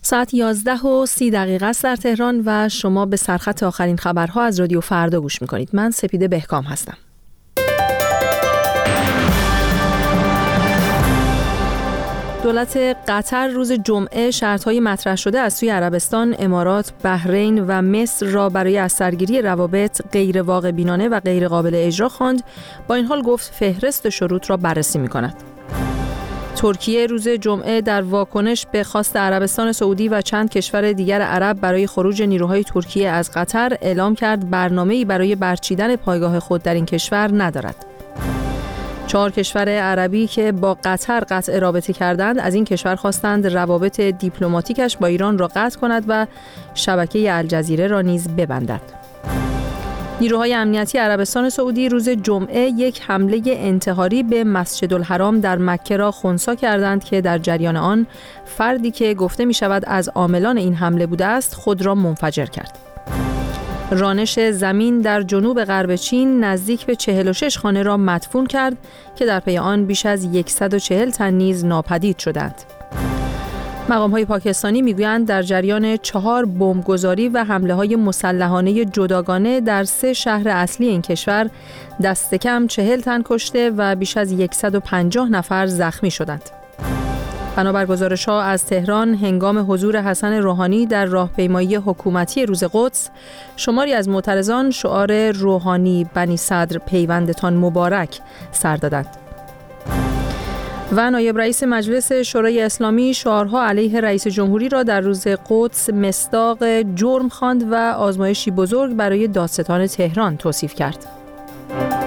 ساعت 11:30 است در تهران و شما به سرخط آخرین خبرها از رادیو فردا گوش میکنید. من سپیده بهکام هستم. دولت قطر روز جمعه شرط‌های مطرح شده از سوی عربستان، امارات، بحرین و مصر را برای از سرگیری روابط غیر واقع بینانه و غیر قابل اجرا خواند. با این حال گفت فهرست شروط را بررسی می‌کند. ترکیه روز جمعه در واکنش به خواست عربستان سعودی و چند کشور دیگر عرب برای خروج نیروهای ترکیه از قطر اعلام کرد برنامه‌ای برای برچیدن پایگاه خود در این کشور ندارد. 4 کشور عربی که با قطر قطع رابطه کردند از این کشور خواستند روابط دیپلماتیکش با ایران را قطع کند و شبکه الجزیره را نیز ببندد. نیروهای امنیتی عربستان سعودی روز جمعه یک حمله انتحاری به مسجدالحرام در مکه را خنثی کردند که در جریان آن فردی که گفته می شود از عاملان این حمله بوده است خود را منفجر کرد. رانش زمین در جنوب غرب چین نزدیک به 46 خانه را مدفون کرد که در پی آن بیش از 140 تن نیز ناپدید شدند. مقام‌های پاکستانی میگویند در جریان 4 بمبگذاری و حمله‌های مسلحانه جداگانه در 3 شهر اصلی این کشور دست کم 40 تن کشته و بیش از 150 نفر زخمی شدند. بنابر گزارش‌ها از تهران، هنگام حضور حسن روحانی در راهپیمایی حکومتی روز قدس، شماری از معترضان شعار روحانی بنی صدر پیوندتان مبارک سر دادند. و نایب رئیس مجلس شورای اسلامی شعارها علیه رئیس جمهوری را در روز قدس مصداق جرم خواند و آزمایشی بزرگ برای دادستان تهران توصیف کرد.